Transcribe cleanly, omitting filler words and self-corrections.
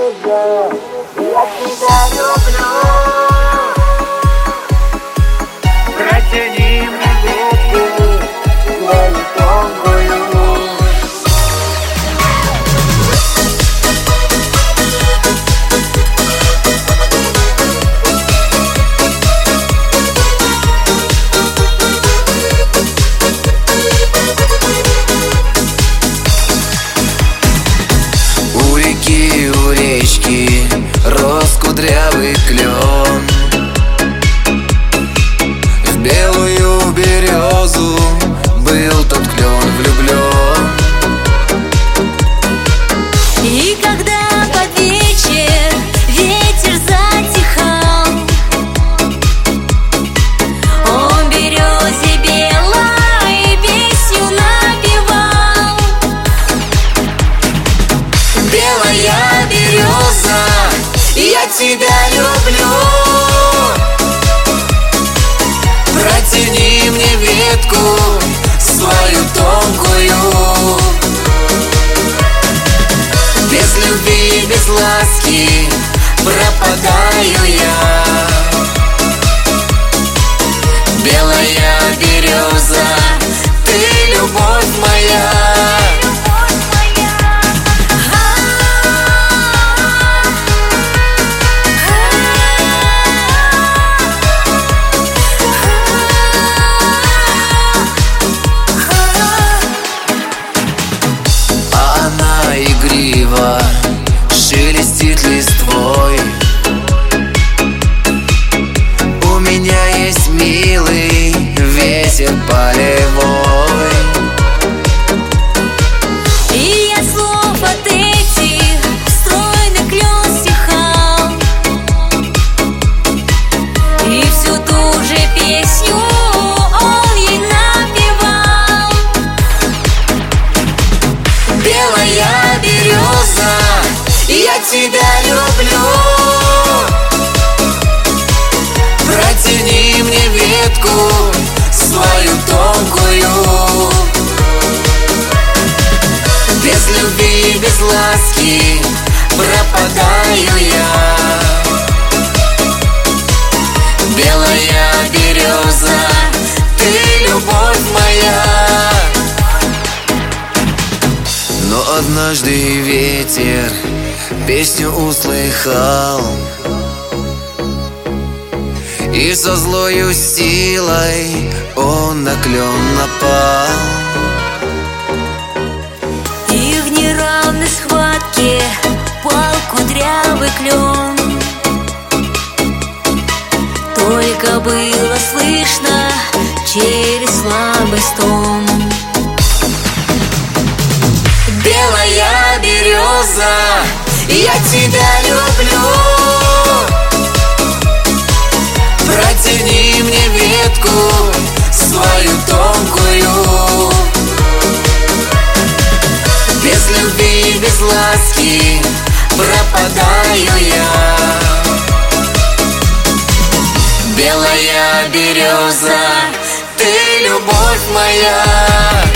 береза, я тебя люблю. Протяни мне ветку свою тонкую. У речки рос кудрявый клен, в белую березу был тот клен влюблен. И когда под вечер ветер затихал, он березе белой песню напевал. Белая береза, я тебя люблю. Протяни мне ветку свою тонкую. Без любви, без ласки пропадаю я. Белая береза, ты любовь моя. Игриво шелестит листвой. У меня есть милый ветер полевой. И от слов от этих стройный клен стихал, и всю ту же песню он ей напевал. Белая береза, я тебя люблю. Протяни мне ветку свою тонкую. Без любви, без ласки пропадаю я. Белая береза, ты любовь моя. Но однажды ветер песню услыхал, и со злою силой он на клен напал. И в неравной схватке пал кудрявый клен. Только было слышно через слабый стон. Белая береза, я тебя люблю. Протяни мне ветку свою тонкую. Без любви, без ласки пропадаю я. Белая береза, ты любовь моя.